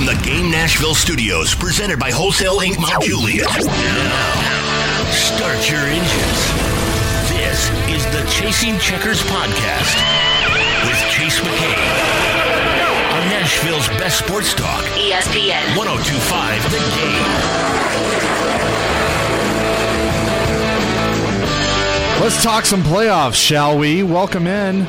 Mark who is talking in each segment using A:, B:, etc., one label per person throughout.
A: From the Game Nashville studios, presented by Wholesale Inc. Mount Juliet. Now, start your engines. This is the Chasing Checkers podcast with Chase McCabe. On Nashville's best sports talk, ESPN 102.5 The Game.
B: Let's talk some playoffs, shall we? Welcome in.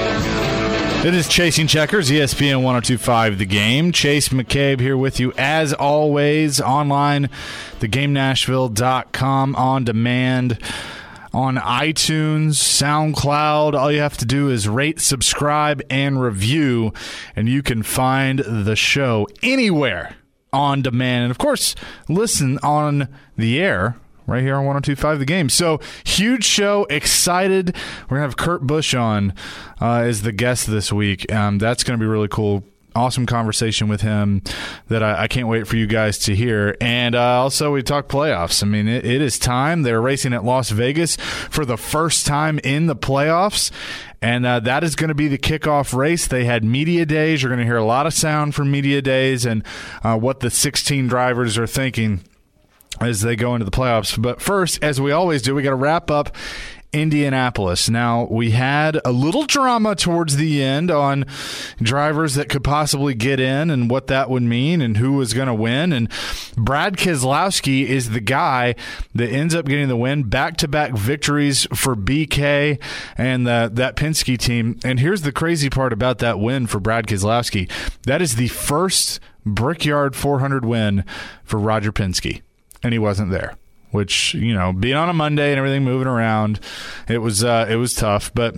B: It is Chasing Checkers, ESPN 102.5 The Game. Chase McCabe here with you, as always, online, thegamenashville.com, on demand, on iTunes, SoundCloud. All you have to do is rate, subscribe, and review, and you can find the show anywhere on demand. And, of course, listen on the air right here on 102.5 The Game. So, huge show. Excited. We're going to have Kurt Busch on as the guest this week. That's going to be really cool. Awesome conversation with him that I can't wait for you guys to hear. And also, we talk playoffs. I mean, it is time. They're racing at Las Vegas for the first time in the playoffs. And that is going to be the kickoff race. They had media days. You're going to hear a lot of sound from media days and what the 16 drivers are thinking as they go into the playoffs. But first, as we always do, we got to wrap up Indianapolis. Now, we had a little drama towards the end on drivers that could possibly get in and what that would mean and who was going to win. And Brad Keselowski is the guy that ends up getting the win. Back-to-back victories for BK and that Penske team. And here's the crazy part about that win for Brad Keselowski. That is the first Brickyard 400 win for Roger Penske. And he wasn't there, which, you know, being on a Monday and everything moving around, it was tough. But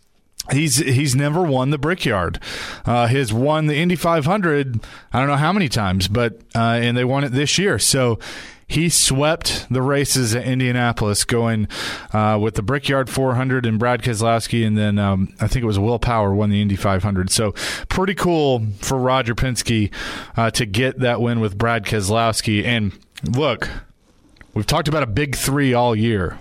B: he's never won the Brickyard. He's won the Indy 500, I don't know how many times, but and they won it this year. So he swept the races at Indianapolis, going with the Brickyard 400 and Brad Keselowski, and then I think it was Will Power won the Indy 500. So pretty cool for Roger Penske to get that win with Brad Keselowski. And look, we've talked about a big three all year.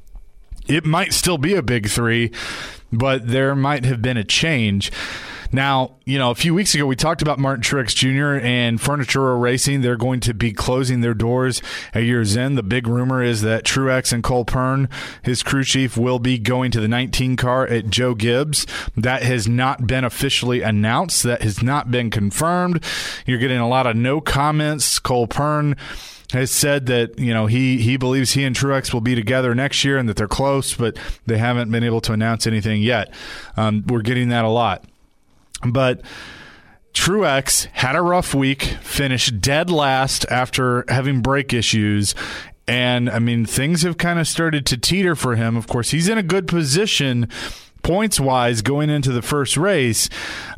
B: It might still be a big three, but there might have been a change. Now, you know, a few weeks ago we talked about Martin Truex Jr. and Furniture Row Racing. They're going to be closing their doors at year's end. The big rumor is that Truex and Cole Pearn, his crew chief, will be going to the 19 car at Joe Gibbs. That has not been officially announced. That has not been confirmed. You're getting a lot of no comments. Cole Pearn has said that, you know, he believes he and Truex will be together next year and that they're close, but they haven't been able to announce anything yet. We're getting that a lot. But Truex had a rough week, finished dead last after having brake issues. And, I mean, things have kind of started to teeter for him. Of course, he's in a good position points-wise going into the first race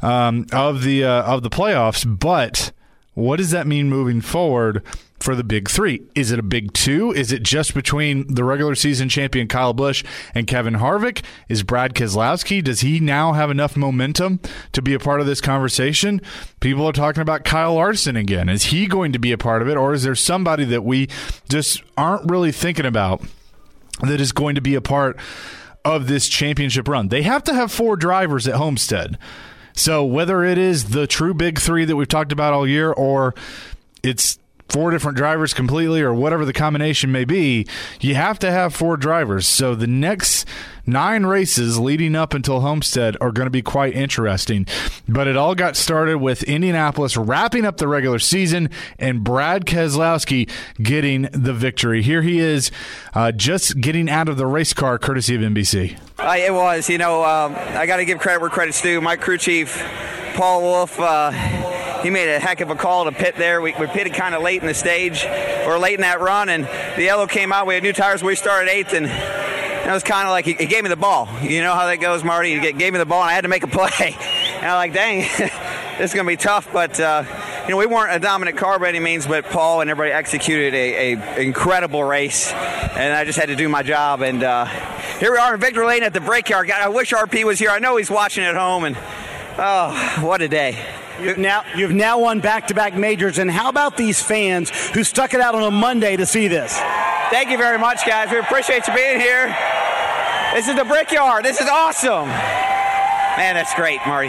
B: of the playoffs. But what does that mean moving forward for the big three? Is it a big two? Is it just between the regular season champion Kyle Busch and Kevin Harvick? Is Brad Keselowski, does he now have enough momentum to be a part of this conversation? People are talking about Kyle Larson again. Is he going to be a part of it, or is there somebody that we just aren't really thinking about that is going to be a part of this championship run? They have to have 4 drivers at Homestead. So whether it is the true big three that we've talked about all year, or it's 4 different drivers completely, or whatever the combination may be, you have to have 4 drivers. So the next 9 races leading up until Homestead are going to be quite interesting. But it all got started with Indianapolis wrapping up the regular season and Brad Keselowski getting the victory. Here he is, just getting out of the race car, courtesy of NBC.
C: It was, I got to give credit where credit's due. My crew chief, Paul Wolf, he made a heck of a call to pit there. We pitted kind of late in the stage, or late in that run, and the yellow came out. We had new tires. We started 8th, and it was kind of like he gave me the ball. You know how that goes, Marty. He gave me the ball, and I had to make a play. And I'm like, dang, this is going to be tough. But, we weren't a dominant car by any means, but Paul and everybody executed a incredible race, and I just had to do my job. And here we are in victory lane at the Brickyard. God, I wish RP was here. I know he's watching at home, and oh, what a day.
D: You've now won back-to-back majors, and how about these fans who stuck it out on a Monday to see this?
C: Thank you very much, guys. We appreciate you being here. This is the Brickyard. This is awesome. Man, that's great, Marty.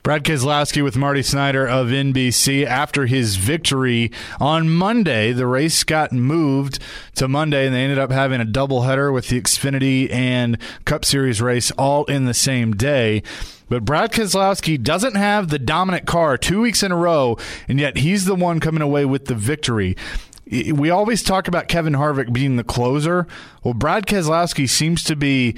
B: Brad Keselowski with Marty Snyder of NBC. After his victory on Monday, the race got moved to Monday, and they ended up having a doubleheader with the Xfinity and Cup Series race all in the same day. But Brad Keselowski doesn't have the dominant car 2 weeks in a row, and yet he's the one coming away with the victory. We always talk about Kevin Harvick being the closer. Well, Brad Keselowski seems to be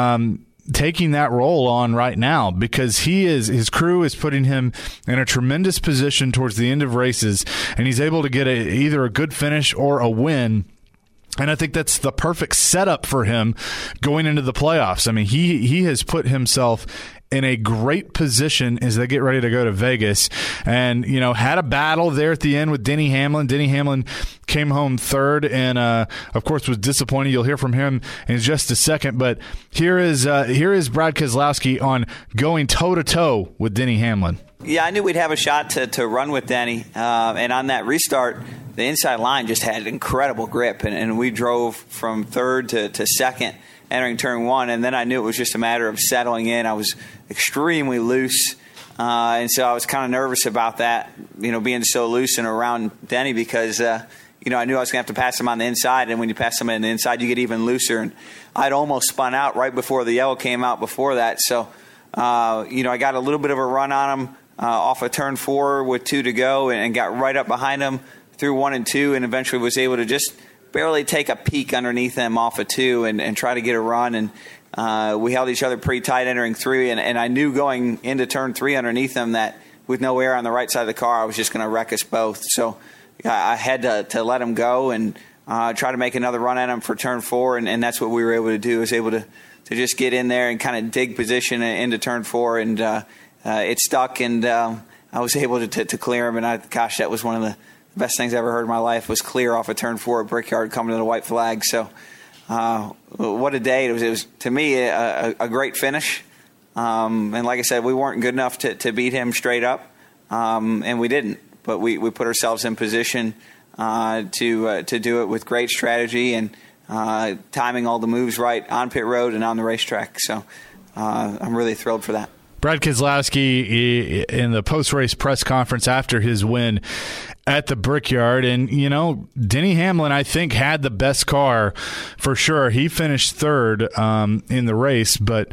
B: taking that role on right now, because his crew is putting him in a tremendous position towards the end of races, and he's able to get either a good finish or a win. And I think that's the perfect setup for him going into the playoffs. I mean, he has put himself in a great position as they get ready to go to Vegas, and had a battle there at the end with Denny Hamlin. Denny Hamlin came home third, and of course was disappointed. You'll hear from him in just a second, but here is Brad Keselowski on going toe to toe with Denny Hamlin.
E: Yeah, I knew we'd have a shot to run with Denny, and on that restart, the inside line just had incredible grip, and we drove from third to second, entering turn one, and then I knew it was just a matter of settling in. I was extremely loose, and so I was kind of nervous about that, being so loose and around Denny, because I knew I was going to have to pass him on the inside, and when you pass him on the inside, you get even looser, and I'd almost spun out right before the yellow came out before that, so I got a little bit of a run on him off of turn 4 with 2 to go, and got right up behind him through 1 and 2, and eventually was able to just barely take a peek underneath them off of 2 and try to get a run. And we held each other pretty tight entering 3. And I knew going into turn 3 underneath them that with no air on the right side of the car, I was just going to wreck us both. So I had to let him go and try to make another run at him for turn 4. And that's what we were able to do, was able to just get in there and kind of dig position into turn 4. And it stuck, and I was able to clear him. And that was one of the best things I ever heard in my life, was clear off of turn 4 at Brickyard coming to the white flag. So what a day. It was to me a great finish. And like I said, we weren't good enough to beat him straight up, and we didn't. But we put ourselves in position to do it with great strategy and timing all the moves right on pit road and on the racetrack. So I'm really thrilled for that.
B: Brad Keselowski in the post-race press conference after his win at the Brickyard. And, Denny Hamlin, I think, had the best car for sure. He finished third in the race, but,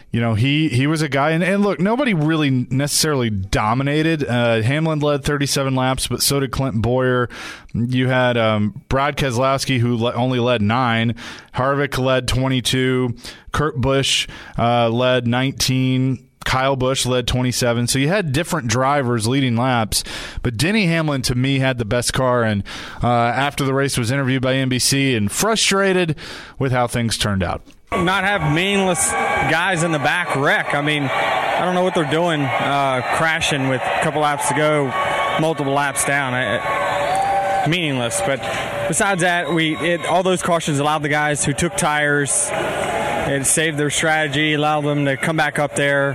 B: he was a guy. And look, nobody really necessarily dominated. Hamlin led 37 laps, but so did Clint Boyer. You had Brad Keselowski, who only led 9. Harvick led 22. Kurt Busch led 19. Kyle Busch led 27. So you had different drivers leading laps, but Denny Hamlin, to me, had the best car. And after the race, was interviewed by NBC and frustrated with how things turned out.
F: Not have meaningless guys in the back wreck. I mean, I don't know what they're doing, crashing with a couple laps to go, multiple laps down. Meaningless. But besides that, all those cautions allowed the guys who took tires. It saved their strategy, allowed them to come back up there,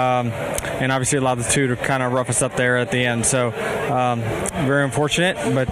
F: and obviously allowed the 2 to kind of rough us up there at the end. So very unfortunate, but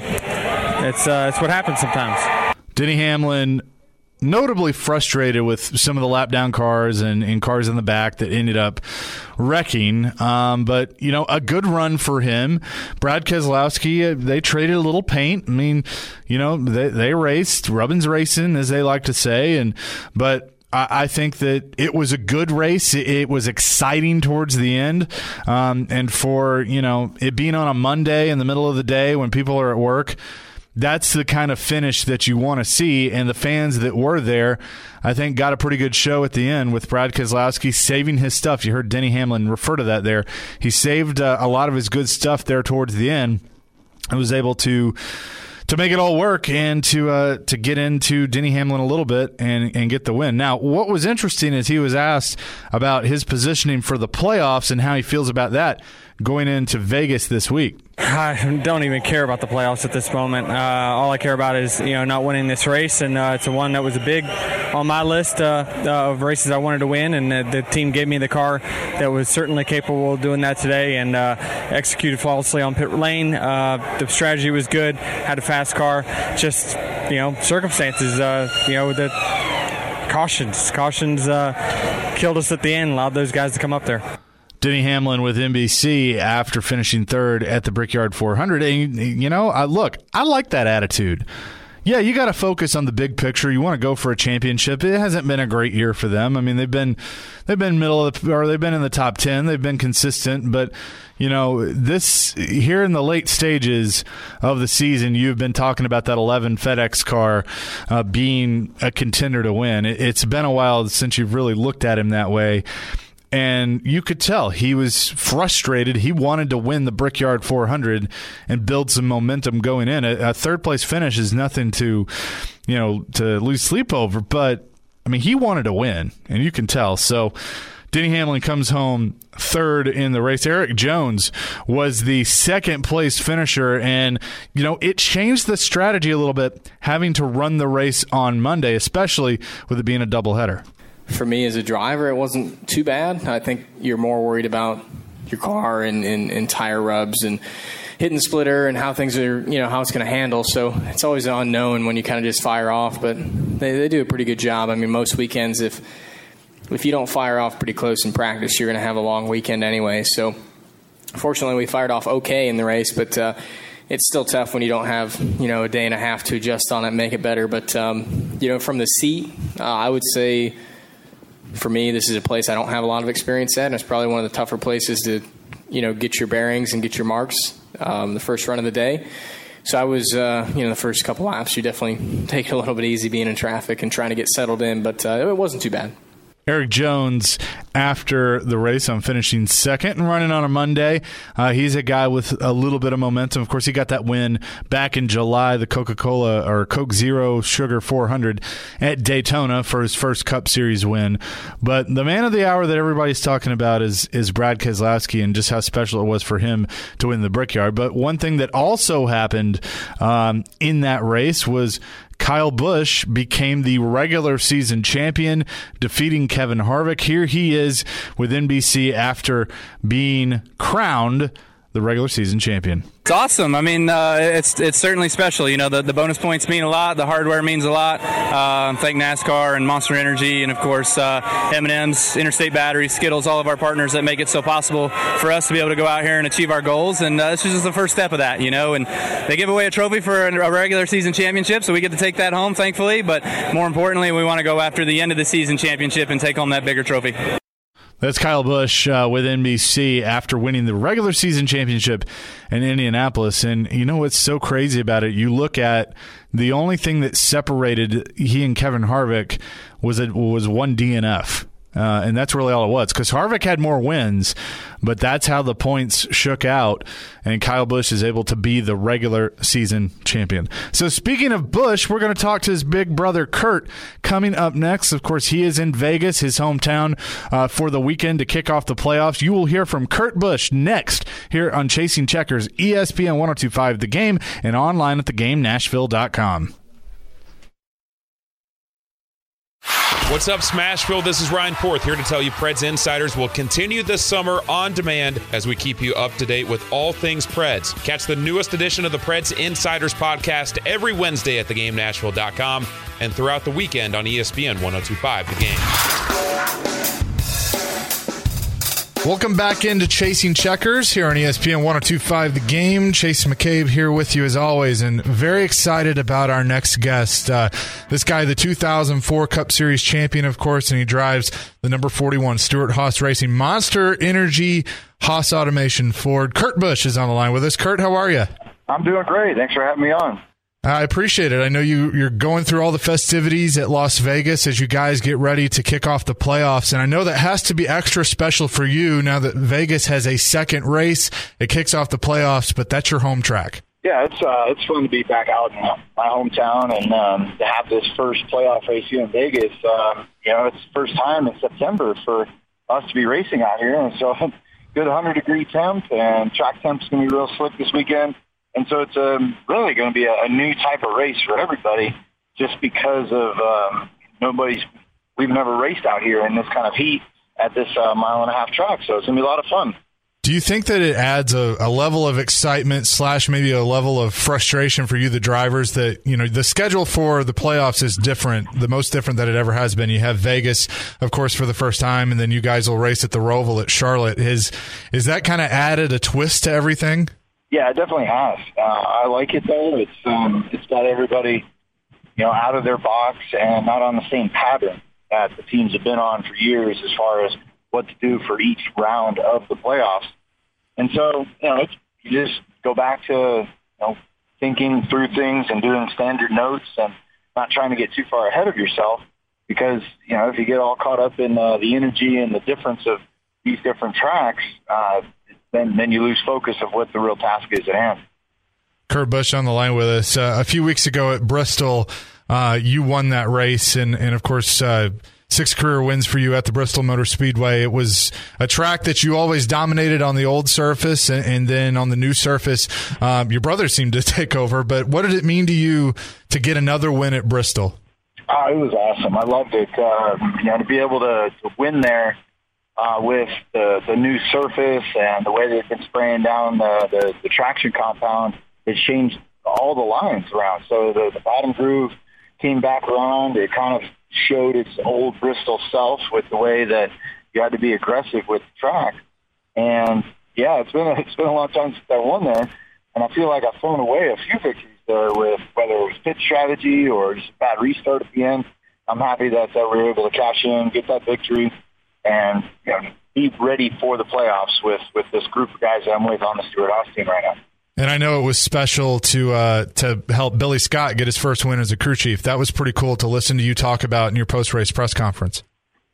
F: it's what happens sometimes.
B: Denny Hamlin, notably frustrated with some of the lap down cars and cars in the back that ended up wrecking. But, a good run for him. Brad Keselowski, they traded a little paint. I mean, they raced, rubbin's racing, as they like to say. But I think that it was a good race. It was exciting towards the end. And for, it being on a Monday in the middle of the day when people are at work, that's the kind of finish that you want to see. And the fans that were there, I think, got a pretty good show at the end with Brad Keselowski saving his stuff. You heard Denny Hamlin refer to that there. He saved a lot of his good stuff there towards the end and was able to make it all work and to get into Denny Hamlin a little bit and get the win. Now, what was interesting is he was asked about his positioning for the playoffs and how he feels about that going into Vegas this week.
F: I don't even care about the playoffs at this moment. All I care about is not winning this race, and it's a one that was a big on my list of races I wanted to win, and the team gave me the car that was certainly capable of doing that today, and executed flawlessly on pit lane. The strategy was good, had a fast car, just circumstances. The cautions killed us at the end, allowed those guys to come up there.
B: Denny Hamlin with NBC after finishing third at the Brickyard 400. And, I like that attitude. Yeah, you got to focus on the big picture. You want to go for a championship. It hasn't been a great year for them. I mean, they've been they've been in the top 10. They've been consistent, but this here in the late stages of the season, you've been talking about that 11 FedEx car being a contender to win. It's been a while since you've really looked at him that way. And you could tell he was frustrated. He wanted to win the Brickyard 400 and build some momentum going in. A third-place finish is nothing to lose sleep over. But, I mean, he wanted to win, and you can tell. So Denny Hamlin comes home third in the race. Eric Jones was the second-place finisher, and, it changed the strategy a little bit, having to run the race on Monday, especially with it being a doubleheader.
G: For me as a driver, it wasn't too bad. I think you're more worried about your car and tire rubs and hitting the splitter and how things are, how it's going to handle. So it's always an unknown when you kind of just fire off. But they do a pretty good job. I mean, most weekends, if you don't fire off pretty close in practice, you're going to have a long weekend anyway. So fortunately, we fired off okay in the race, but it's still tough when you don't have, a day and a half to adjust on it and make it better. But, from the seat, I would say, for me, this is a place I don't have a lot of experience at, and it's probably one of the tougher places to, get your bearings and get your marks the first run of the day. So I was, the first couple laps, you definitely take it a little bit easy being in traffic and trying to get settled in, but it wasn't too bad.
B: Eric Jones, after the race, on finishing second and running on a Monday. He's a guy with a little bit of momentum. Of course, he got that win back in July, the Coca-Cola or Coke Zero Sugar 400 at Daytona for his first Cup Series win. But the man of the hour that everybody's talking about is Brad Keselowski and just how special it was for him to win the Brickyard. But one thing that also happened in that race was Kyle Busch became the regular season champion, defeating Kevin Harvick. Here he is with NBC after being crowned the regular season champion.
H: It's awesome. I mean, it's certainly special. The bonus points mean a lot. The hardware means a lot. Thank NASCAR and Monster Energy, and of course M&M's, Interstate Batteries, Skittles, all of our partners that make it so possible for us to be able to go out here and achieve our goals. And this is just the first step of that, And they give away a trophy for a regular season championship, so we get to take that home, thankfully. But more importantly, we want to go after the end of the season championship and take home that bigger trophy.
B: That's Kyle Busch with NBC after winning the regular season championship in Indianapolis. And what's so crazy about it? You look at the only thing that separated he and Kevin Harvick was one DNF. And that's really all it was, because Harvick had more wins, but that's how the points shook out, and Kyle Busch is able to be the regular season champion. So speaking of Busch, we're going to talk to his big brother Kurt coming up next. Of course, he is in Vegas, his hometown, for the weekend to kick off the playoffs. You will hear from Kurt Busch next here on Chasing Checkers, ESPN 102.5 The Game, and online at thegamenashville.com.
I: What's up, Smashville? This is Ryan Porth here to tell you Preds Insiders will continue this summer on demand as we keep you up to date with all things Preds. Catch the newest edition of the Preds Insiders podcast every Wednesday at thegamenashville.com and throughout the weekend on ESPN 102.5 The Game.
B: Welcome back into Chasing Checkers here on ESPN 102.5 The Game. Chase McCabe here with you as always, and very excited about our next guest. This guy, the 2004 Cup Series champion, of course, and he drives the number 41 Stewart-Haas Racing Monster Energy Haas Automation Ford. Kurt Busch is on the line with us. Kurt, how are you?
J: I'm doing great. Thanks for having me on.
B: I appreciate it. I know you're going through all the festivities at Las Vegas as you guys get ready to kick off the playoffs, and I know that has to be extra special for you now that Vegas has a second race. It kicks off the playoffs, but that's your home track.
J: Yeah, it's fun to be back out in my hometown and to have this first playoff race here in Vegas. It's the first time in September for us to be racing out here, and so good 100-degree temp, and track temp's going to be real slick this weekend. And so it's really going to be a new type of race for everybody, just because of we've never raced out here in this kind of heat at this mile-and-a-half track. So it's going to be a lot of fun.
B: Do you think that it adds a level of excitement / maybe a level of frustration for you, the drivers, that, the schedule for the playoffs is different, the most different that it ever has been? You have Vegas, of course, for the first time, and then you guys will race at the Roval at Charlotte. Is that kind of added a twist to everything?
J: Yeah, it definitely has. I like it, though. It's got everybody, out of their box and not on the same pattern that the teams have been on for years as far as what to do for each round of the playoffs. And so, you just go back to, thinking through things and doing standard notes and not trying to get too far ahead of yourself, because, if you get all caught up in the energy and the difference of these different tracks, then you lose focus of what the real task is at hand.
B: Kurt Busch on the line with us. A few weeks ago at Bristol, you won that race, and of course, 6 career wins for you at the Bristol Motor Speedway. It was a track that you always dominated on the old surface, and then on the new surface, your brother seemed to take over. But what did it mean to you to get another win at Bristol?
J: It was awesome. I loved it. To be able to win there with the new surface and the way they've been spraying down the traction compound, it changed all the lines around. So the bottom groove came back around. It kind of showed its old Bristol self with the way that you had to be aggressive with the track. And yeah, it's been a long time since I won there, and I feel like I've thrown away a few victories there with whether it was pit strategy or just a bad restart at the end. I'm happy that we were able to cash in, get that victory, and be ready for the playoffs with this group of guys that I'm with on the Stewart-Haas team right now.
B: And I know it was special to help Billy Scott get his first win as a crew chief. That was pretty cool to listen to you talk about in your post-race press conference.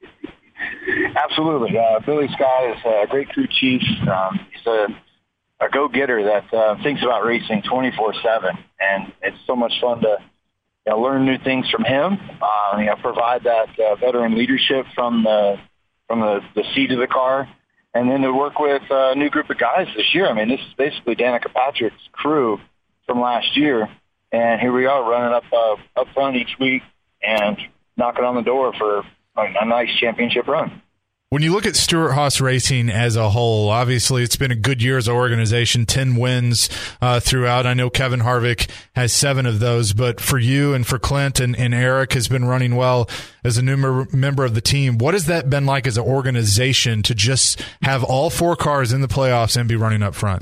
J: Absolutely. Billy Scott is a great crew chief. He's a go-getter that thinks about racing 24/7, and it's so much fun to learn new things from him. Provide that veteran leadership from the seat of the car. And then to work with a new group of guys this year. I mean, this is basically Danica Patrick's crew from last year. And here we are running up front each week and knocking on the door for a nice championship run.
B: When you look at Stewart-Haas Racing as a whole, obviously it's been a good year as an organization, 10 wins throughout. I know Kevin Harvick has 7 of those, but for you and for Clint and Eric has been running well as a new member of the team. What has that been like as an organization to just have all 4 cars in the playoffs and be running up front?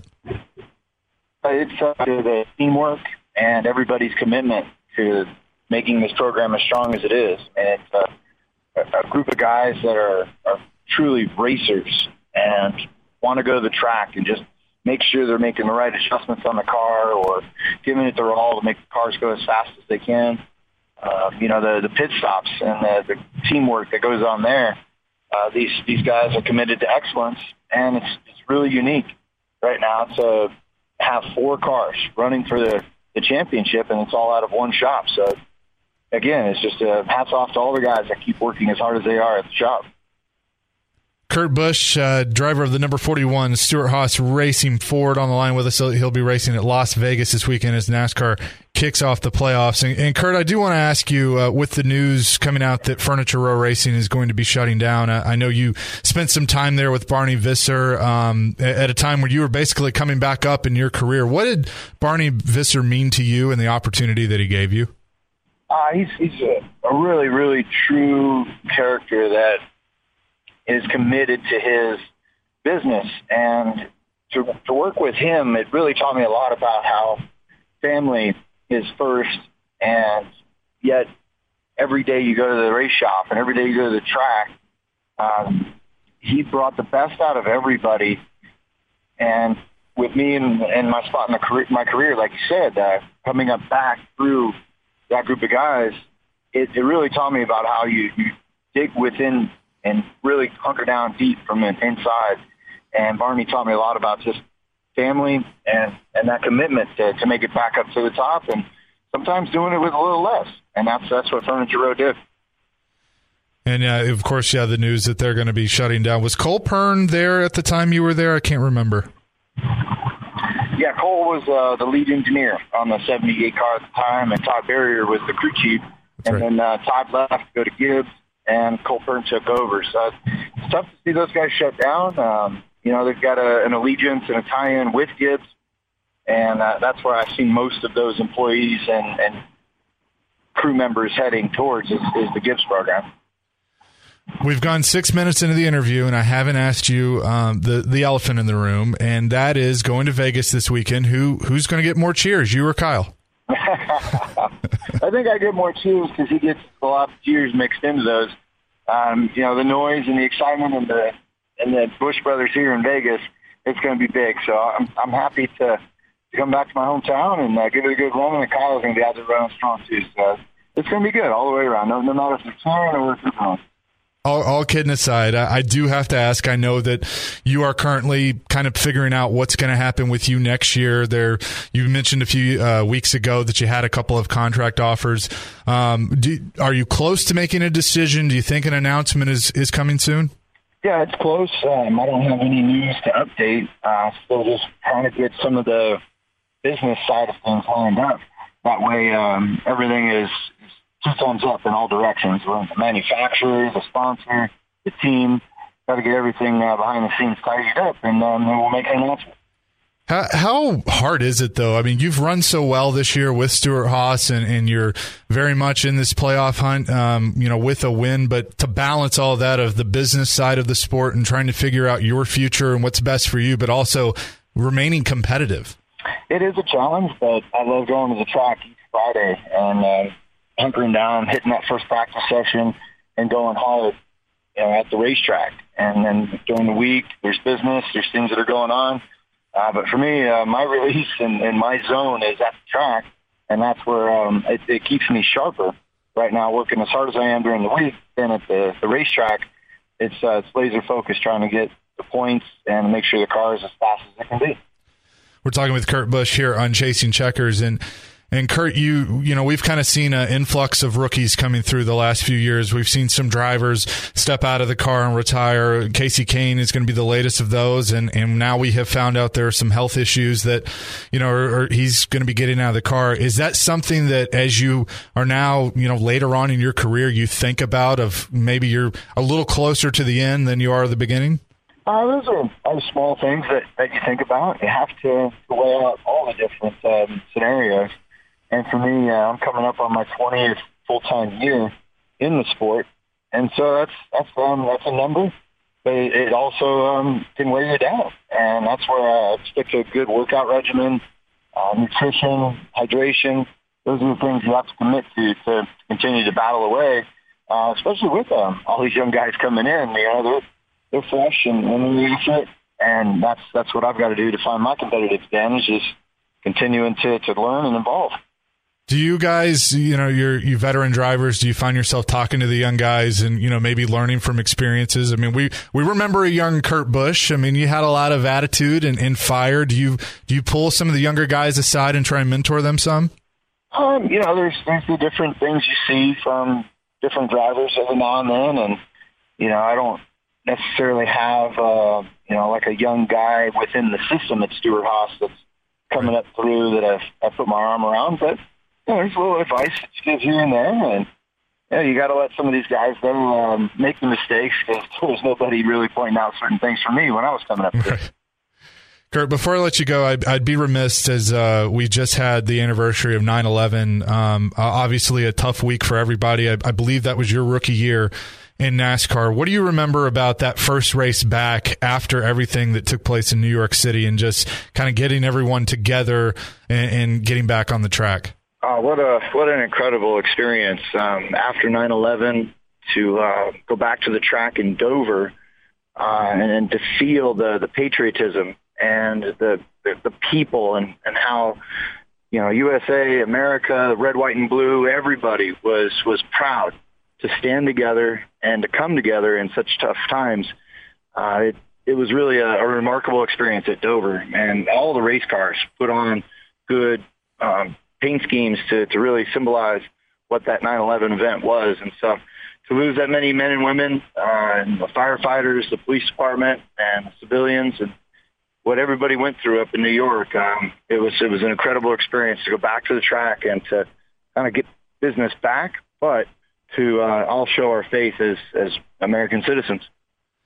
J: It's the teamwork and everybody's commitment to making this program as strong as it is. And it's a group of guys that are truly racers and want to go to the track and just make sure they're making the right adjustments on the car or giving it their all to make the cars go as fast as they can. The pit stops and the teamwork that goes on there. These guys are committed to excellence, and it's really unique right now to have 4 cars running for the championship, and it's all out of one shop. So again, it's just hats off to all the guys that keep working as hard as they are at the shop.
B: Kurt Busch, driver of the number 41 Stewart-Haas Racing Ford, on the line with us. He'll be racing at Las Vegas this weekend as NASCAR kicks off the playoffs. And Kurt, I do want to ask you, with the news coming out that Furniture Row Racing is going to be shutting down, I know you spent some time there with Barney Visser at a time when you were basically coming back up in your career. What did Barney Visser mean to you and the opportunity that he gave you?
J: He's a really, really true character that is committed to his business. And to work with him, it really taught me a lot about how family is first, and yet every day you go to the race shop and every day you go to the track, he brought the best out of everybody. And with me and my spot in my career, like you said, coming up back through that group of guys, it really taught me about how you dig within and really hunker down deep from the inside. And Barney taught me a lot about just family and that commitment to make it back up to the top, and sometimes doing it with a little less. And that's what Furniture Row did.
B: And, of course, the news that they're going to be shutting down. Was Cole Pern there at the time you were there? I can't remember.
J: Yeah, Cole was the lead engineer on the 78 car at the time, and Todd Barrier was the crew chief. That's and right. Then Todd left to go to Gibbs, and Cole Pern took over. So it's tough to see those guys shut down. they've got an allegiance and a tie-in with Gibbs, and that's where I've seen most of those employees and crew members heading towards is the Gibbs program.
B: We've gone 6 minutes into the interview, and I haven't asked you the elephant in the room, and that is going to Vegas this weekend. Who's going to get more cheers, you or Kyle?
J: I think I get more cheers because he gets a lot of cheers mixed into those. The noise and the excitement and the Busch brothers here in Vegas, it's going to be big. So I'm happy to come back to my hometown and give it a good run, and Kyle's going to be out there running strong too. So it's going to be good all the way around, no matter if it's cheering or if it's not.
B: All kidding aside, I do have to ask, I know that you are currently kind of figuring out what's going to happen with you next year. You mentioned a few weeks ago that you had a couple of contract offers. Are you close to making a decision? Do you think an announcement is coming soon?
J: Yeah, it's close. I don't have any news to update. Still just trying to get some of the business side of things lined up. That way everything is two thumbs up in all directions. We're the manufacturer, the sponsor, the team. Got to get everything behind the scenes tidied up, and then we'll make an announcement.
B: How hard is it, though? I mean, you've run so well this year with Stewart-Haas, and you're very much in this playoff hunt, with a win. But to balance all that of the business side of the sport and trying to figure out your future and what's best for you, but also remaining competitive.
J: It is a challenge, but I love going to the track each Friday and hunkering down, hitting that first practice session, and going hard, at the racetrack. And then during the week, there's business, there's things that are going on. But for me, my release and my zone is at the track, and that's where it keeps me sharper. Right now, working as hard as I am during the week, then at the racetrack, it's laser focused, trying to get the points and make sure the car is as fast as it can be.
B: We're talking with Kurt Busch here on Chasing Checkers, and Kurt, we've kind of seen an influx of rookies coming through the last few years. We've seen some drivers step out of the car and retire. Casey Kane is going to be the latest of those, and now we have found out there are some health issues that, or he's going to be getting out of the car. Is that something that, as you are now, later on in your career, you think about of maybe you're a little closer to the end than you are at the beginning?
J: Those are small things that you think about. You have to weigh out all the different scenarios. And for me, I'm coming up on my 20th full-time year in the sport, and so that's a number, but it also can weigh you down. And that's where I stick to a good workout regimen, nutrition, hydration. Those are the things you have to commit to continue to battle away, especially with all these young guys coming in. They're fresh and they're fit, and that's what I've got to do to find my competitive advantage, is continuing to learn and evolve.
B: Do you guys, you veteran drivers, do you find yourself talking to the young guys and, maybe learning from experiences? I mean, we remember a young Kurt Busch. I mean, you had a lot of attitude and fire. Do you pull some of the younger guys aside and try and mentor them some?
J: There's the different things you see from different drivers every now and then. And, I don't necessarily have, like a young guy within the system at Stewart-Haas that's coming up through that I've put my arm around, but there's a little advice that you give here and there, and you got to let some of these guys make the mistakes, because there was nobody really pointing out certain things for me when I was coming up.
B: Right. Kurt, before I let you go, I'd be remiss, as we just had the anniversary of 9/11. Obviously, a tough week for everybody. I believe that was your rookie year in NASCAR. What do you remember about that first race back after everything that took place in New York City, and just kind of getting everyone together and getting back on the track?
J: What an incredible experience. After 9/11, to go back to the track in Dover and to feel the patriotism and the people and how, USA, America, red, white, and blue, everybody was proud to stand together and to come together in such tough times. It was really a remarkable experience at Dover, and all the race cars put on good paint schemes to really symbolize what that 9/11 event was. And so to lose that many men and women, and the firefighters, the police department, and the civilians, and what everybody went through up in New York, it was an incredible experience to go back to the track and to kind of get business back, but to all show our faith as American citizens.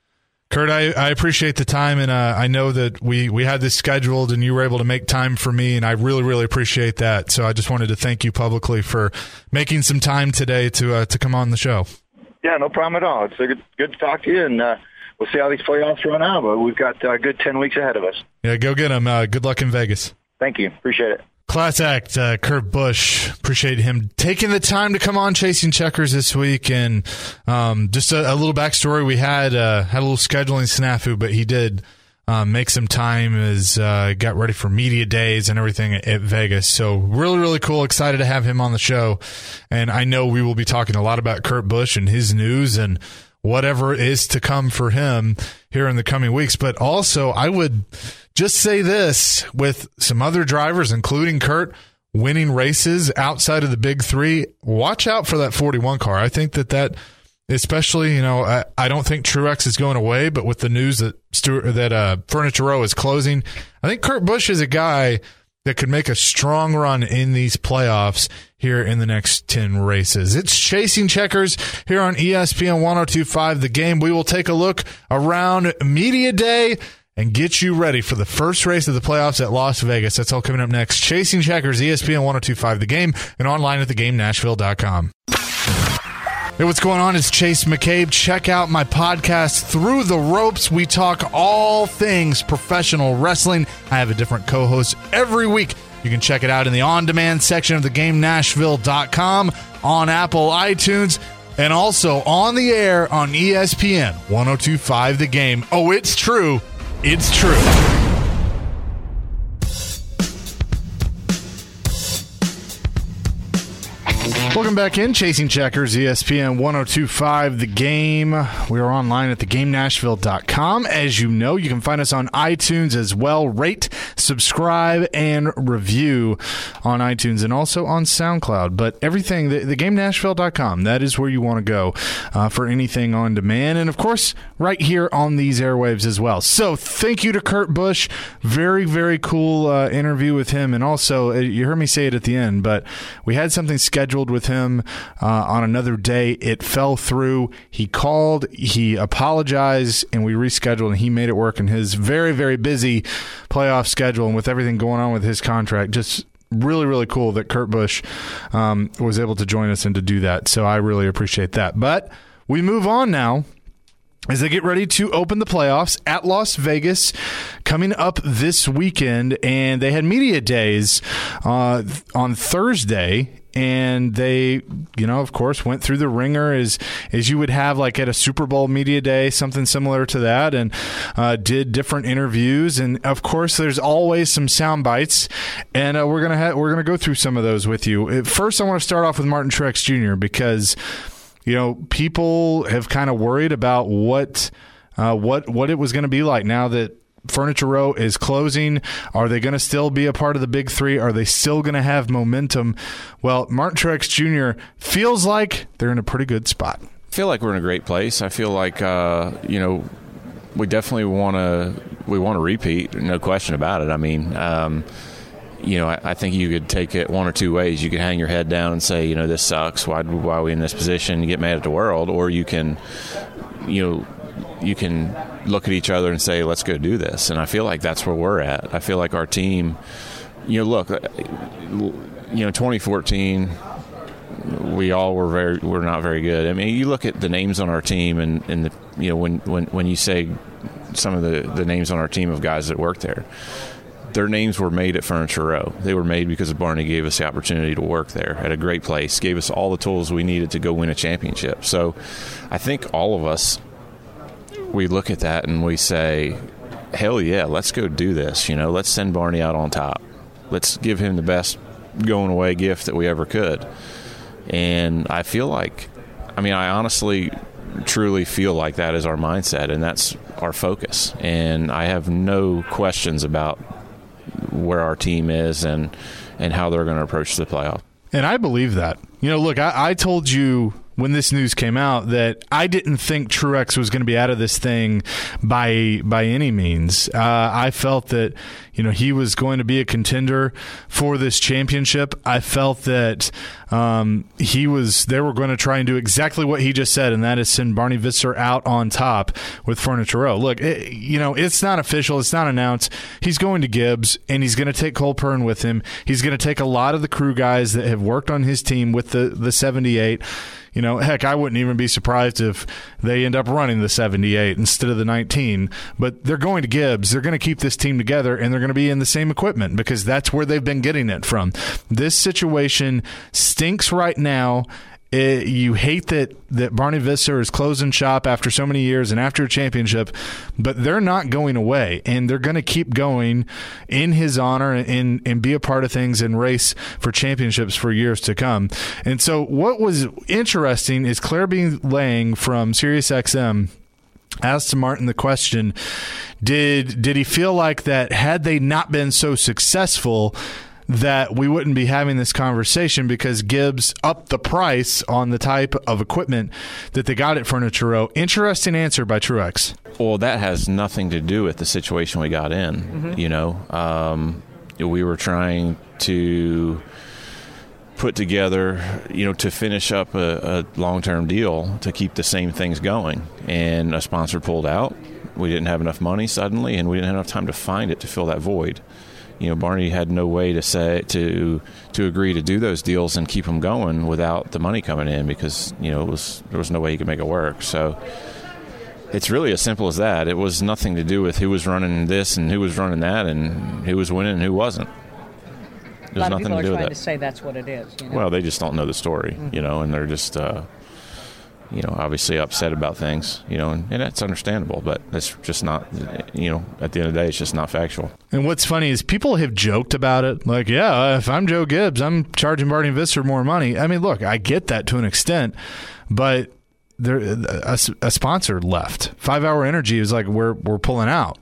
B: Kurt, I appreciate the time, and I know that we had this scheduled, and you were able to make time for me, and I really, really appreciate that. So I just wanted to thank you publicly for making some time today to come on the show.
J: Yeah, no problem at all. It's good to talk to you, and we'll see how these playoffs run out, but we've got a good 10 weeks ahead of us.
B: Yeah, go get them. Good luck in Vegas.
J: Thank you. Appreciate it.
B: Class act, Kurt Busch. Appreciate him taking the time to come on Chasing Checkers this week. And just a little backstory. We had a little scheduling snafu, but he did make some time as got ready for media days and everything at Vegas. So really, really cool. Excited to have him on the show. And I know we will be talking a lot about Kurt Busch and his news and whatever is to come for him here in the coming weeks. But also, I would just say this, with some other drivers, including Kurt, winning races outside of the big three, watch out for that 41 car. I think that especially, I don't think Truex is going away, but with the news that Furniture Row is closing, I think Kurt Busch is a guy that could make a strong run in these playoffs here in the next 10 races. It's Chasing Checkers here on ESPN 102.5 The Game. We will take a look around Media Day and get you ready for the first race of the playoffs at Las Vegas. That's all coming up next. Chasing Checkers, ESPN 102.5 The Game, and online at thegamenashville.com. Hey, what's going on? It's Chase McCabe. Check out my podcast, Through the Ropes. We talk all things professional wrestling. I have a different co-host every week. You can check it out in the on-demand section of thegamenashville.com, on Apple iTunes, and also on the air on ESPN 102.5 The Game. Oh, it's true. It's true. Welcome back in, Chasing Checkers, ESPN 102.5 The Game. We are online at thegamenashville.com. As you know, you can find us on iTunes as well. Rate, subscribe, and review on iTunes and also on SoundCloud. But everything, thegamenashville.com, that is where you want to go for anything on demand. And, of course, right here on these airwaves as well. So thank you to Kurt Busch. Very, very cool interview with him. And also, you heard me say it at the end, but we had something scheduled with him on another day. It fell through. He called, he apologized, and we rescheduled, and he made it work in his very, very busy playoff schedule. And with everything going on with his contract, just really, really cool that Kurt Busch was able to join us and to do that. So I really appreciate that. But we move on now as they get ready to open the playoffs at Las Vegas coming up this weekend. And they had media days on Thursday. And they, of course, went through the ringer as you would have like at a Super Bowl media day, something similar to that, and did different interviews. And of course, there's always some sound bites, and we're gonna go through some of those with you. First, I want to start off with Martin Truex Jr. because people have kind of worried about what it was going to be like now that Furniture Row is closing. Are they going to still be a part of the big three? Are they still going to have momentum? Well, Martin Truex Jr. feels like they're in a pretty good spot.
K: I feel like we're in a great place. I feel like, we definitely want to repeat, no question about it. I mean, I think you could take it one or two ways. You could hang your head down and say, this sucks. Why are we in this position? You get mad at the world. Or you can, you can look at each other and say, let's go do this. And I feel like that's where we're at. I feel like our team, 2014, we're not very good. I mean, you look at the names on our team and when you say some of the names on our team of guys that work there, their names were made at Furniture Row. They were made because Barney gave us the opportunity to work there at a great place, gave us all the tools we needed to go win a championship. So I think all of us, we look at that and we say, hell yeah, let's go do this. Let's send Barney out on top. Let's give him the best going away gift that we ever could. And I feel like, I honestly, truly feel like that is our mindset and that's our focus. And I have no questions about where our team is and how they're going to approach the playoff.
B: And I believe that. Look, I told you when this news came out that I didn't think Truex was going to be out of this thing by any means. I felt that, he was going to be a contender for this championship. I felt that they were going to try and do exactly what he just said, and that is send Barney Visser out on top with Furniture Row. Look, it's not official. It's not announced. He's going to Gibbs, and he's going to take Cole Pearn with him. He's going to take a lot of the crew guys that have worked on his team with the 78. Heck, I wouldn't even be surprised if they end up running the 78 instead of the 19. But they're going to Gibbs. They're going to keep this team together, and they're going to be in the same equipment because that's where they've been getting it from. This situation stinks right now. You hate that Barney Visser is closing shop after so many years and after a championship, but they're not going away, and they're going to keep going in his honor and be a part of things and race for championships for years to come. And so what was interesting is Claire B. Lang from SiriusXM asked Martin the question, did he feel like that had they not been so successful that we wouldn't be having this conversation because Gibbs upped the price on the type of equipment that they got at Furniture Row? Interesting answer by Truex.
K: Well, that has nothing to do with the situation we got in. Mm-hmm. We were trying to put together, to finish up a long-term deal to keep the same things going. And a sponsor pulled out. We didn't have enough money suddenly, and we didn't have enough time to find it to fill that void. Barney had no way to agree to do those deals and keep them going without the money coming in because there was no way he could make it work. So it's really as simple as that. It was nothing to do with who was running this and who was running that and who was winning and who wasn't. There's nothing to do with that. A lot of people are trying
L: to say that's what it is.
K: Well, they just don't know the story, and they're just obviously upset about things, and that's understandable, but it's just not, at the end of the day, it's just not factual.
B: And what's funny is people have joked about it. Like, if I'm Joe Gibbs, I'm charging Barney Visser more money. I mean, look, I get that to an extent, but a sponsor left. 5 Hour Energy is like, we're pulling out.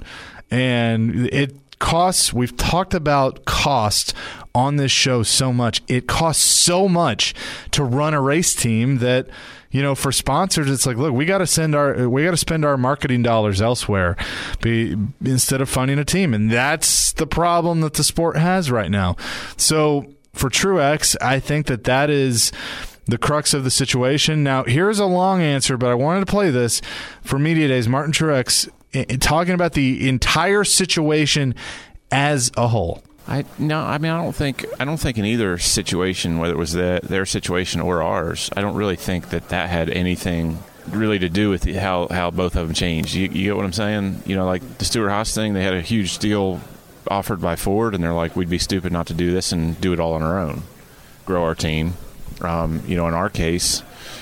B: And it costs, we've talked about cost on this show so much. It costs so much to run a race team that, for sponsors, it's like, look, we got to spend our marketing dollars elsewhere instead of funding a team. And that's the problem that the sport has right now. So for Truex, I think that is the crux of the situation. Now, here's a long answer, but I wanted to play this for Media Days. Martin Truex talking about the entire situation as a whole.
K: I don't think in either situation, whether it was their situation or ours, I don't really think that had anything really to do with how both of them changed. You get what I'm saying? Like the Stewart-Haas thing, they had a huge deal offered by Ford, and they're like, we'd be stupid not to do this and do it all on our own, grow our team. In our case,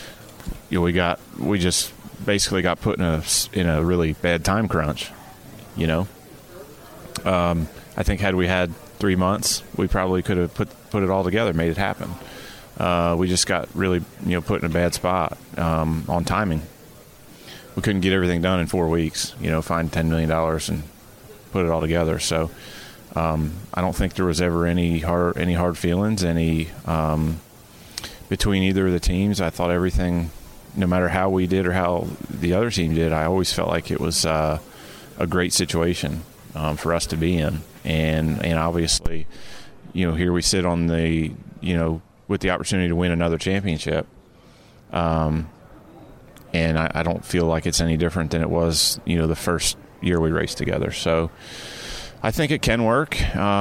K: we just basically got put in a really bad time crunch. I think had we had 3 months, we probably could have put it all together, made it happen. We just got really, put in a bad spot on timing. We couldn't get everything done in 4 weeks, find $10 million and put it all together. So I don't think there was ever any hard feelings, between either of the teams. I thought everything, no matter how we did or how the other team did, I always felt like it was a great situation for us to be in. And obviously, here we sit on the, with the opportunity to win another championship. And I don't feel like it's any different than it was, the first year we raced together. So I think it can work.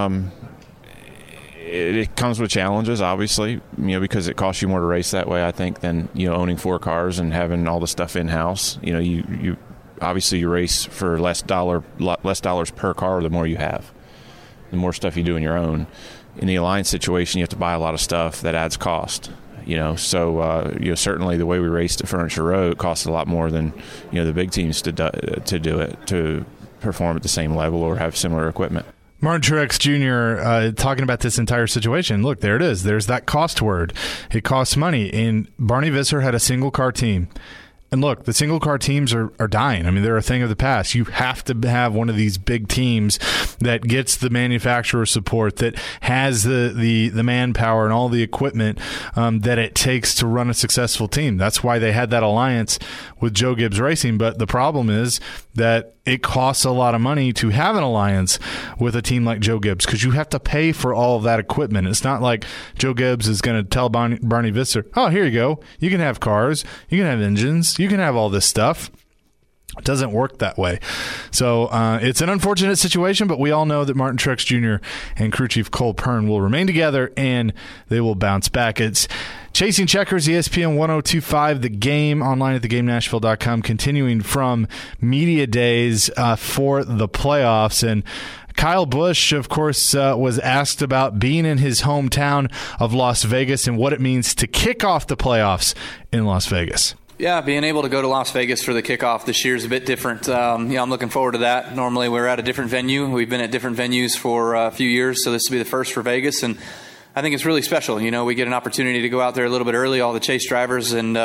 K: It comes with challenges, obviously, because it costs you more to race that way, I think, than, owning 4 cars and having all the stuff in-house. You obviously you race for less dollars per car the more you have, the more stuff you do on your own. In the Alliance situation, you have to buy a lot of stuff that adds cost. So certainly the way we raced at Furniture Row, it costs a lot more than the big teams to do it, to perform at the same level or have similar equipment.
B: Martin Truex Jr. Talking about this entire situation. Look, there it is. There's that cost word. It costs money. And Barney Visser had a single car team. And look, the single car teams are dying. I mean, they're a thing of the past. You have to have one of these big teams that gets the manufacturer support, that has the manpower and all the equipment that it takes to run a successful team. That's why they had that alliance with Joe Gibbs Racing. But the problem is that it costs a lot of money to have an alliance with a team like Joe Gibbs because you have to pay for all of that equipment. It's not like Joe Gibbs is going to tell Barney Visser, oh, here you go. You can have cars. You can have engines. You can have all this stuff. It doesn't work that way. So it's an unfortunate situation, but we all know that Martin Truex Jr. and crew chief Cole Pearn will remain together, and they will bounce back. It's Chasing Checkers, ESPN 102.5, The Game, online at thegamenashville.com, continuing from Media Days for the playoffs. And Kyle Busch, of course, was asked about being in his hometown of Las Vegas and what it means to kick off the playoffs in Las Vegas.
H: Yeah, being able to go to Las Vegas for the kickoff this year is a bit different. I'm looking forward to that. Normally we're at a different venue. We've been at different venues for a few years, so this will be the first for Vegas, and I think it's really special. We get an opportunity to go out there a little bit early, all the chase drivers, and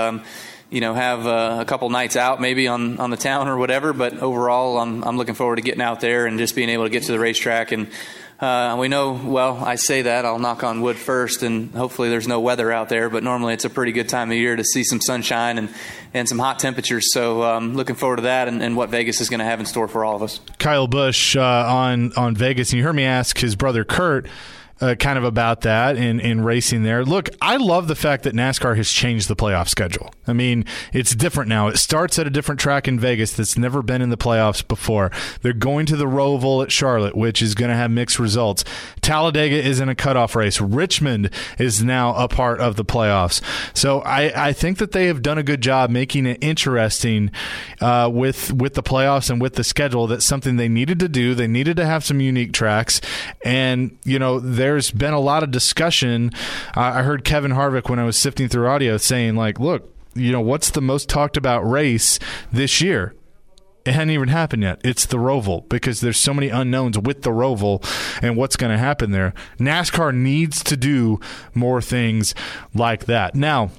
H: have a couple nights out maybe on the town or whatever. But overall, I'm looking forward to getting out there and just being able to get to the racetrack. And we know, well, I say that, I'll knock on wood first, and hopefully there's no weather out there, but normally it's a pretty good time of year to see some sunshine and some hot temperatures. So looking forward to that and what Vegas is going to have in store for all of us.
B: Kyle Busch on Vegas, and you heard me ask his brother Kurt kind of about that in racing there. Look, I love the fact that NASCAR has changed the playoff schedule. I mean, it's different now. It starts at a different track in Vegas that's never been in the playoffs before. They're going to the Roval at Charlotte, which is going to have mixed results. Talladega is in a cutoff race. Richmond is now a part of the playoffs. So I think that they have done a good job making it interesting with the playoffs and with the schedule. That's something they needed to do. They needed to have some unique tracks. And, there's been a lot of discussion. I heard Kevin Harvick when I was sifting through audio saying, look, what's the most talked about race this year? It hadn't even happened yet. It's the Roval, because there's so many unknowns with the Roval and what's going to happen there. NASCAR needs to do more things like that. Now,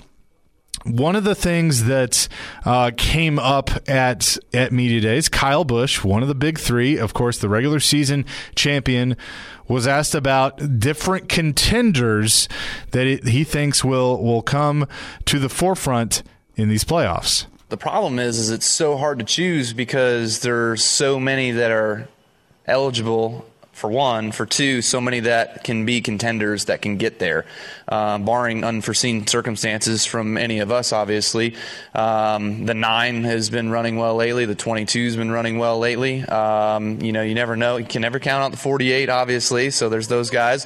B: one of the things that came up at Media Days, Kyle Busch, one of the big three, of course, the regular season champion, was asked about different contenders that he thinks will come to the forefront in these playoffs.
L: The problem is it's so hard to choose because there's so many that are eligible, for one. For two, so many that can be contenders that can get there, barring unforeseen circumstances from any of us, obviously. The 9 has been running well lately. The 22 has been running well lately. You never know. You can never count out the 48, obviously, so there's those guys.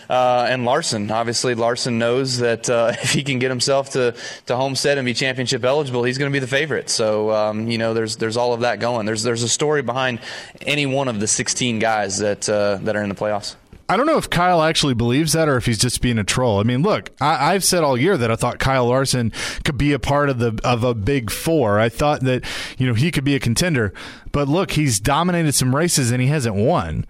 L: And Larson. Obviously, Larson knows that if he can get himself to Homestead and be championship eligible, he's going to be the favorite. So, there's all of that going. There's a story behind any one of the 16 guys that are in the playoffs.
B: I don't know if Kyle actually believes that or if he's just being a troll. I mean, look, I've said all year that I thought Kyle Larson could be a part of a big four. I thought that, he could be a contender. But look, he's dominated some races and he hasn't won.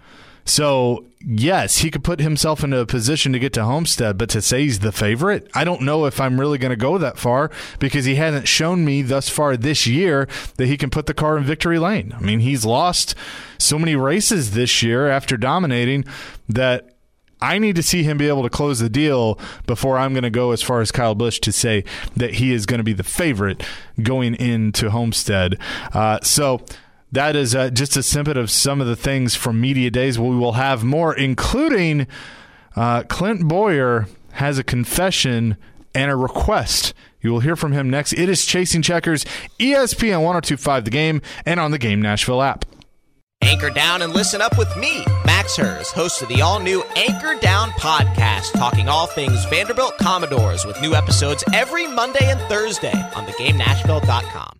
B: So, yes, he could put himself into a position to get to Homestead, but to say he's the favorite, I don't know if I'm really going to go that far because he hasn't shown me thus far this year that he can put the car in victory lane. I mean, he's lost so many races this year after dominating that I need to see him be able to close the deal before I'm going to go as far as Kyle Busch to say that he is going to be the favorite going into Homestead. So that is just a snippet of some of the things from Media Days. We will have more, including Clint Bowyer has a confession and a request. You will hear from him next. It is Chasing Checkers, ESPN 102.5 The Game, and on the Game Nashville app.
M: Anchor down and listen up with me, Max Hers, host of the all-new Anchor Down podcast, talking all things Vanderbilt Commodores with new episodes every Monday and Thursday on thegamenashville.com.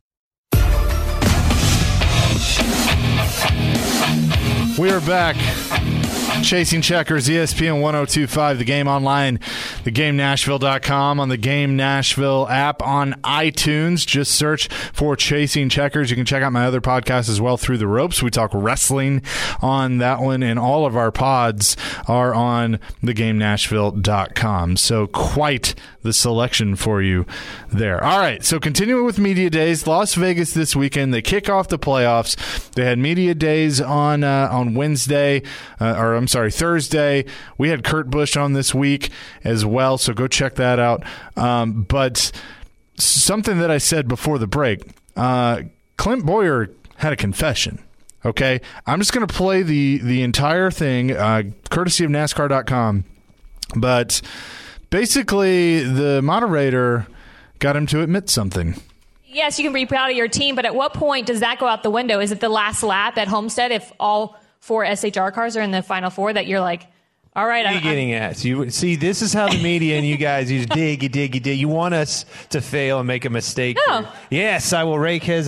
B: We are back. Chasing Checkers, ESPN 102.5, The Game online, thegamenashville.com, on the Game Nashville app, on iTunes. Just search for Chasing Checkers. You can check out my other podcast as well, Through the Ropes. We talk wrestling on that one, and all of our pods are on thegamenashville.com. So quite the selection for you there. All right, so continuing with Media Days, Las Vegas this weekend. They kick off the playoffs. They had Media Days on Wednesday, Thursday. We had Kurt Busch on this week as well, so go check that out. But something that I said before the break, Clint Bowyer had a confession. Okay, I'm just going to play the entire thing, courtesy of NASCAR.com. But basically, the moderator got him to admit something.
N: Yes, you can be proud of your team, but at what point does that go out the window? Is it the last lap at Homestead if all 4 SHR cars are in the final 4 that you're like, all right.
O: What are you getting at? You see, this is how the media and you guys, you dig. You want us to fail and make a mistake.
N: No.
O: Yes, I will wreck him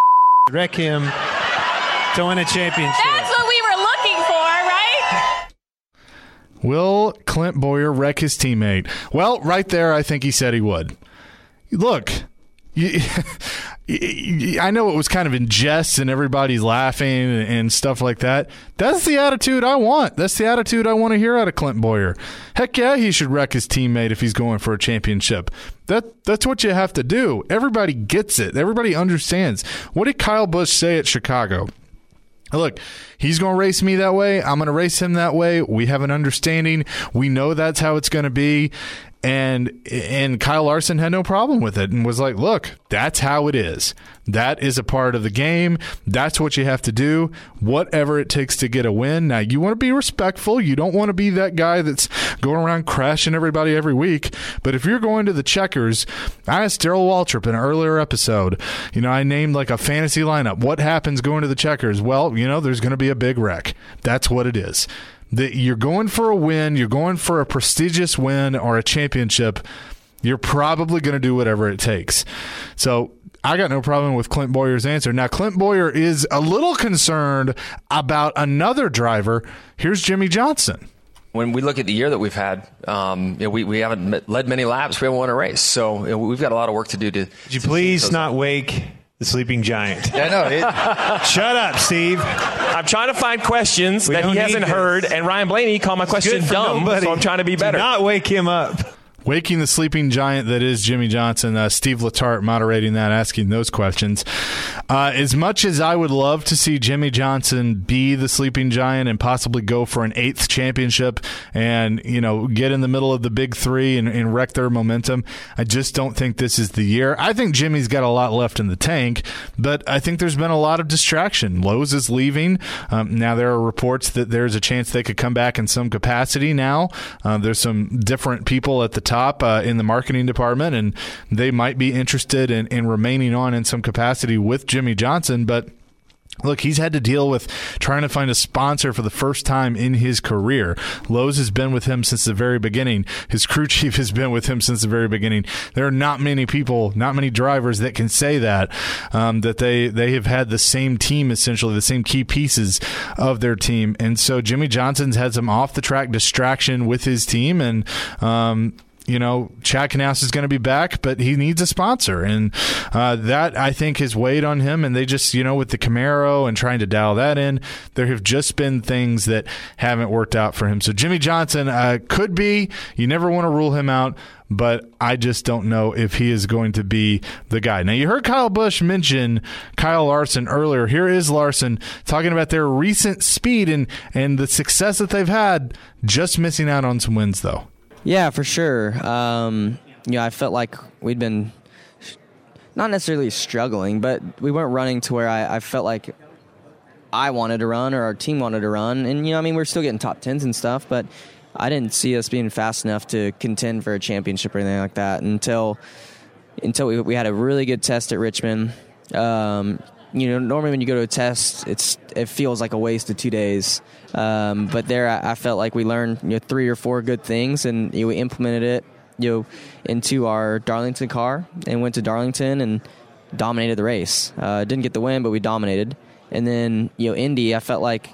O: to win a championship.
N: That's what we were looking for, right?
B: Will Clint Bowyer wreck his teammate? Well, right there, I think he said he would. Look, I know it was kind of in jest and everybody's laughing and stuff like that. That's the attitude I want. That's the attitude I want to hear out of Clint Bowyer. Heck yeah, he should wreck his teammate if he's going for a championship. That's what you have to do. Everybody gets it. Everybody understands. What did Kyle Busch say at Chicago? Look, he's going to race me that way. I'm going to race him that way. We have an understanding. We know that's how it's going to be. And Kyle Larson had no problem with it and was like, look, that's how it is. That is a part of the game. That's what you have to do, whatever it takes to get a win. Now, you want to be respectful. You don't want to be that guy that's going around crashing everybody every week. But if you're going to the Checkers, I asked Darrell Waltrip in an earlier episode, I named like a fantasy lineup. What happens going to the Checkers? Well, there's going to be a big wreck. That's what it is. That you're going for a win, you're going for a prestigious win or a championship, you're probably going to do whatever it takes. So I got no problem with Clint Bowyer's answer. Now, Clint Bowyer is a little concerned about another driver. Here's Jimmie Johnson.
P: When we look at the year that we've had, we haven't led many laps. We haven't won a race. So we've got a lot of work to do. Could
O: you please not wake the sleeping giant?
P: Yeah, no.
O: Shut up, Steve.
Q: I'm trying to find questions that he hasn't heard, and Ryan Blaney called my question dumb, so I'm trying to be better.
O: Do not wake him up.
B: Waking the sleeping giant that is Jimmie Johnson. Steve Letarte moderating that, asking those questions. As much as I would love to see Jimmie Johnson be the sleeping giant and possibly go for an 8th championship and, get in the middle of the big 3 and wreck their momentum, I just don't think this is the year. I think Jimmy's got a lot left in the tank, but I think there's been a lot of distraction. Lowe's is leaving. Now there are reports that there's a chance they could come back in some capacity now. There's some different people at the top in the marketing department, and they might be interested in remaining on in some capacity with Jimmie Johnson. But look, he's had to deal with trying to find a sponsor for the first time in his career. Lowe's has been with him since the very beginning. His crew chief has been with him since the very beginning. There are not many people, not many drivers that can say that they have had the same team, essentially, the same key pieces of their team. And so Jimmie Johnson's had some off-the-track distraction with his team, and Chad Knaus is going to be back, but he needs a sponsor. And that, I think, has weighed on him. And they just, with the Camaro and trying to dial that in, there have just been things that haven't worked out for him. So Jimmie Johnson could be. You never want to rule him out, but I just don't know if he is going to be the guy. Now, you heard Kyle Busch mention Kyle Larson earlier. Here is Larson talking about their recent speed and the success that they've had, just missing out on some wins, though.
R: Yeah, for sure. I felt like we'd been not necessarily struggling, but we weren't running to where I felt like I wanted to run or our team wanted to run. And, we're still getting top 10s and stuff, but I didn't see us being fast enough to contend for a championship or anything like that until we had a really good test at Richmond. Normally when you go to a test, it feels like a waste of 2 days. But there I felt like we learned 3 or 4 good things, and we implemented it into our Darlington car and went to Darlington and dominated the race. Didn't get the win, but we dominated. And then Indy, I felt like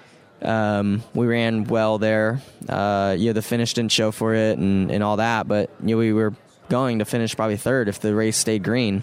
R: we ran well there. The finish didn't show for it and all that, but we were going to finish probably 3rd if the race stayed green.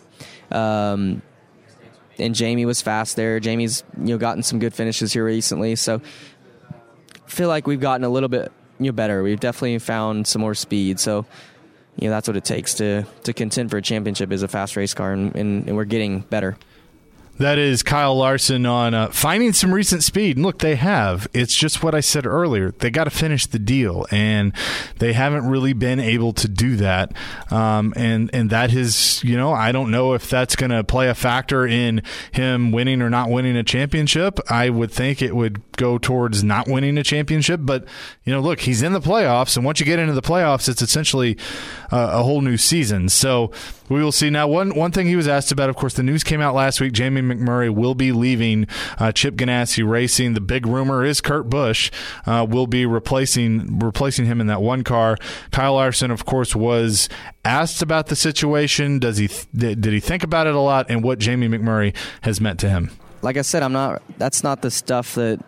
R: And Jamie was fast there. Jamie's gotten some good finishes here recently, so I feel like we've gotten a little bit better. We've definitely found some more speed, so that's what it takes to contend for a championship is a fast race car, and we're getting better.
B: That is Kyle Larson on finding some recent speed. And look, they have. It's just what I said earlier. They got to finish the deal, and they haven't really been able to do that. And that is, I don't know if that's going to play a factor in him winning or not winning a championship. I would think it would go towards not winning a championship. But, look, he's in the playoffs, and once you get into the playoffs, it's essentially a whole new season. So we will see. Now, one thing he was asked about, of course, the news came out last week. Jamie McMurray will be leaving Chip Ganassi Racing. The big rumor is Kurt Busch will be replacing him in that one car. Kyle Larson, of course, was asked about the situation. Did he think about it a lot, and what Jamie McMurray has meant to him?
R: Like I said, that's not the stuff that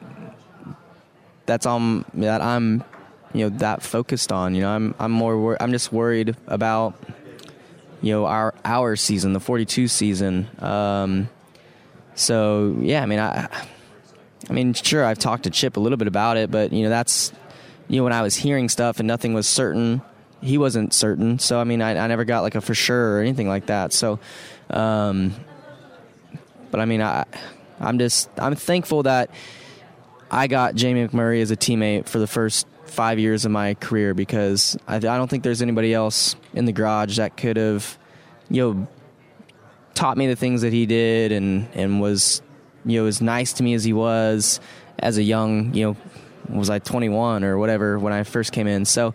R: I'm that focused on. I'm just worried about our season, the 42 season. So yeah, I mean, sure, I've talked to Chip a little bit about it, but that's when I was hearing stuff and nothing was certain, he wasn't certain. So I mean, I never got like a for sure or anything like that. So, but I mean, I'm thankful that I got Jamie McMurray as a teammate for the first 5 years of my career, because I don't think there's anybody else in the garage that could have, taught me the things that he did and was, as nice to me as he was as a young, was I 21 or whatever when I first came in. So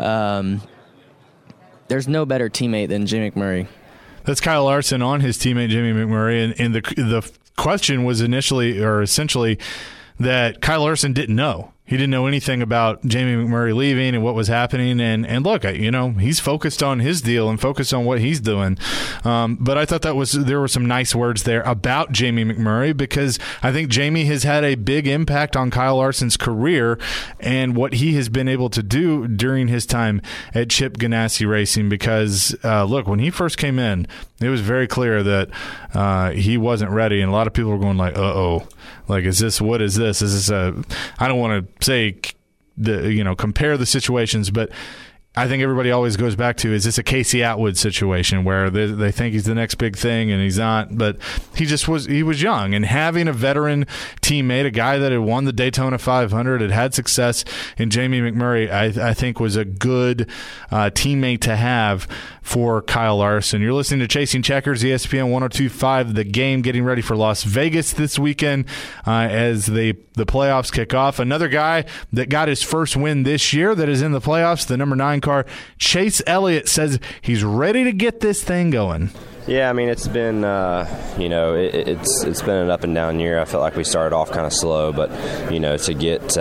R: there's no better teammate than Jamie McMurray.
B: That's Kyle Larson on his teammate Jamie McMurray, and the question was essentially that Kyle Larson didn't know. He didn't know anything about Jamie McMurray leaving and what was happening. And look, he's focused on his deal and focused on what he's doing. But I thought there were some nice words there about Jamie McMurray, because I think Jamie has had a big impact on Kyle Larson's career and what he has been able to do during his time at Chip Ganassi Racing. Because, look, when he first came in, it was very clear that he wasn't ready. And a lot of people were going like, uh-oh. Like, what is this? Is this I don't want to say compare the situations, but I think everybody always goes back to, is this a Casey Atwood situation where they think he's the next big thing and he's not? But he was young, and having a veteran teammate, a guy that had won the Daytona 500, had success in Jamie McMurray, I think was a good teammate to have for Kyle Larson. You're listening to Chasing Checkers, ESPN 102.5, The Game, getting ready for Las Vegas this weekend as the playoffs kick off. Another guy that got his first win this year that is in the playoffs, the number 9 car, Chase Elliott, says he's ready to get this thing going.
S: Yeah, I mean, it's been, it's been an up and down year. I felt like we started off kind of slow, but, to get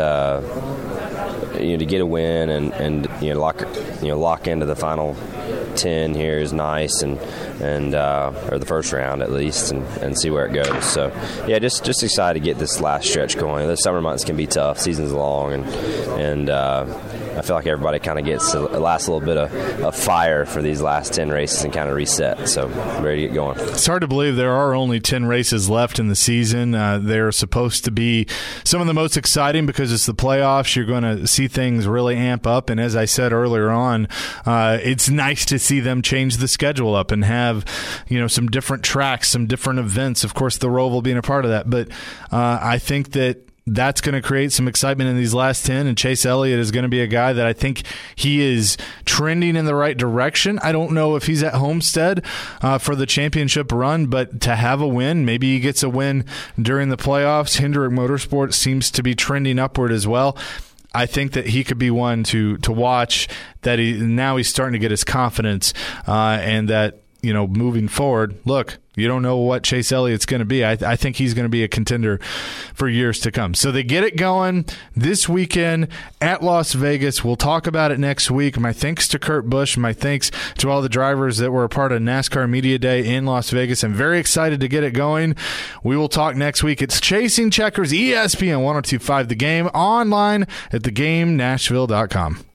S: a win and lock into the final 10 here is nice, and or the first round at least, and see where it goes. So yeah, just excited to get this last stretch going. The summer months can be tough, season's long, and I feel like everybody kind of gets a little bit of fire for these last 10 races and kind of reset. So I'm ready to get going.
B: It's hard to believe there are only 10 races left in the season. They're supposed to be some of the most exciting because it's the playoffs. You're going to see things really amp up. And as I said earlier on, it's nice to see them change the schedule up and have, some different tracks, some different events. Of course, the Roval being a part of that. But I think that's going to create some excitement in these last 10, and Chase Elliott is going to be a guy that I think he is trending in the right direction. I don't know if he's at Homestead for the championship run, but to have a win, maybe he gets a win during the playoffs. Hendrick Motorsports seems to be trending upward as well. I think that he could be one to watch, that he's starting to get his confidence, and that, moving forward, look, you don't know what Chase Elliott's going to be. I think he's going to be a contender for years to come. So they get it going this weekend at Las Vegas. We'll talk about it next week. My thanks to Kurt Busch. My thanks to all the drivers that were a part of NASCAR Media Day in Las Vegas. I'm very excited to get it going. We will talk next week. It's Chasing Checkers, ESPN 102.5 The Game, online at thegamenashville.com.